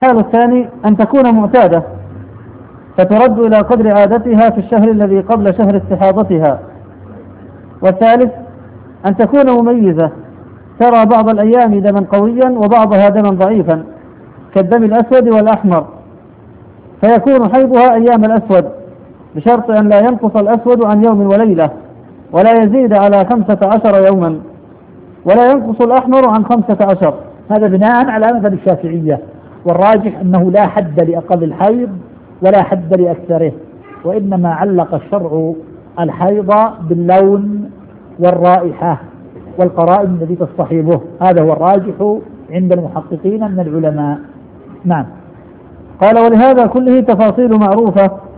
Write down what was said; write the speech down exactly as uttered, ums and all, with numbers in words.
الحال الثاني أن تكون معتادة فترد إلى قدر عادتها في الشهر الذي قبل شهر استحاضتها. والثالث أن تكون مميزة ترى بعض الأيام دما قويا وبعضها دما ضعيفا كالدم الأسود والأحمر، فيكون حيضها أيام الأسود بشرط أن لا ينقص الأسود عن يوم وليلة ولا يزيد على خمسة عشر يوما، ولا ينقص الأحمر عن خمسة عشر. هذا بناء على مذهب الشافعية، والراجح أنه لا حد لأقل الحيض ولا حد لأكثره، وإنما علق الشرع الحيض باللون والرائحة والقرائن التي تصطحبه. هذا هو الراجح عند المحققين من العلماء. نعم. قال: ولهذا كله تفاصيل معروفة